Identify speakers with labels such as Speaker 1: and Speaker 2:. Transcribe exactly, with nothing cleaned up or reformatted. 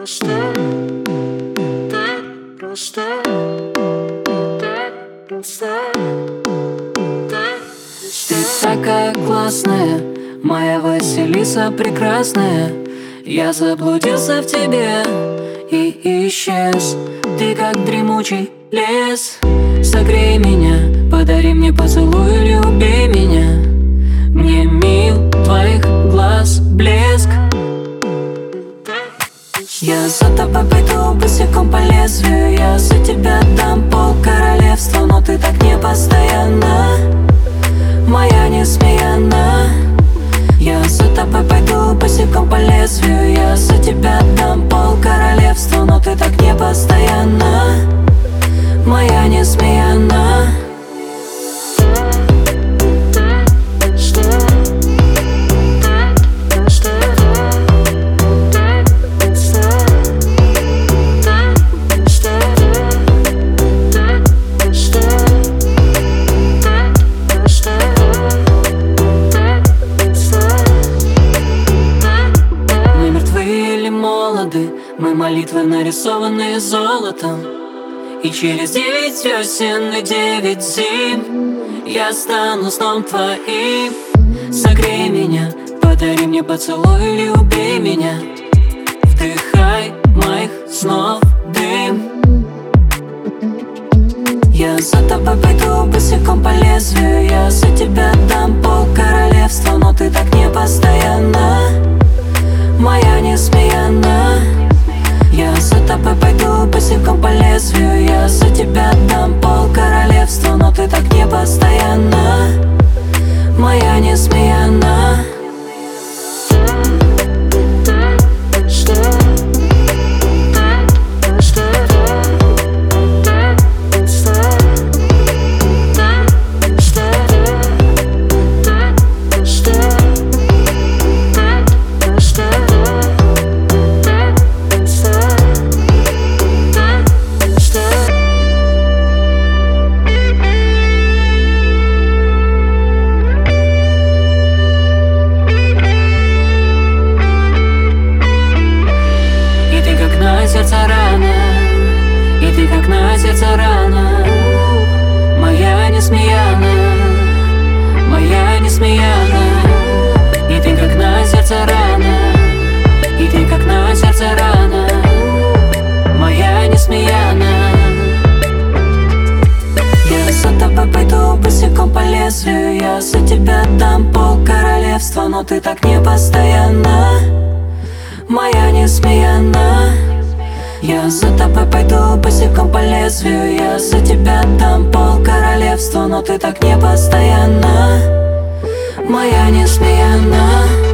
Speaker 1: просто, так просто, так просто, так просто.
Speaker 2: Ты такая классная, моя Василиса прекрасная. Я заблудился в тебе и исчез. Ты как дремучий лес. Согрей меня, подари мне поцелуй или убей меня. Мне мил твоих глаз блеск. Я за тобой пойду босиком по лезвию. Я за тебя дам пол королевства. Но ты так не постоянно, моя несмеяна. Я за тобой пойду босиком по лезвию. Я за тебя дам пол королевства. Но ты так не постоянно, моя несмеяна. Мы молитвы, нарисованные золотом. И через девять весен и девять зим я стану сном твоим. Согрей меня, подари мне поцелуй или убей меня. Вдыхай моих снов дым. Я за тобой пойду босиком по лезвию. Я за тебя дам пол королевства. Но ты так не постоянно, моя несмеяна. Я за тобой пойду босиком по лезвию. Я за тебя дам пол королевства. Но ты так не постоянно, моя несмеяна. И ты как на сердце рана, моя несмеяна, моя несмеяна. И ты как на сердце рана, и ты как на сердце рана, моя несмеяна. Я за тобой пойду босиком по лезвию. Я за тебя дам пол королевства. Но ты так не постоянно, моя несмеяна. Я за тобой пойду босиком по лезвию. Я за тебя дам пол королевства. Но ты так не постоянно, моя несмеяна.